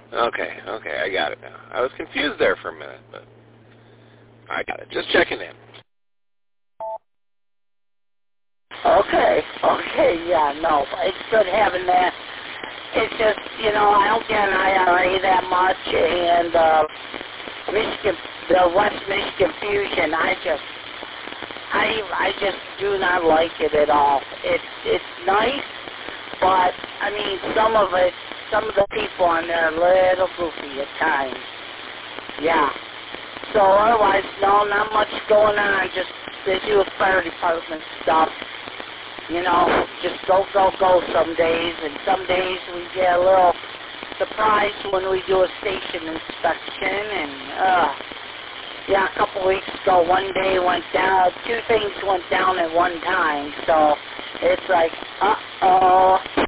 Okay, I got it now. I was confused there for a minute, but I got it. Just checking in. Okay, yeah, no, it's good having that. It's just, I don't get an IRA that much, and the West Michigan Fusion, I just do not like it at all. It's nice, but I mean, some of the people on there are a little goofy at times. Yeah. So otherwise, no, not much going on. Just they do with fire department stuff. Just go some days, and some days we get a little surprised when we do a station inspection, and a couple weeks ago, one day went down, two things went down at one time, so it's like, uh-oh.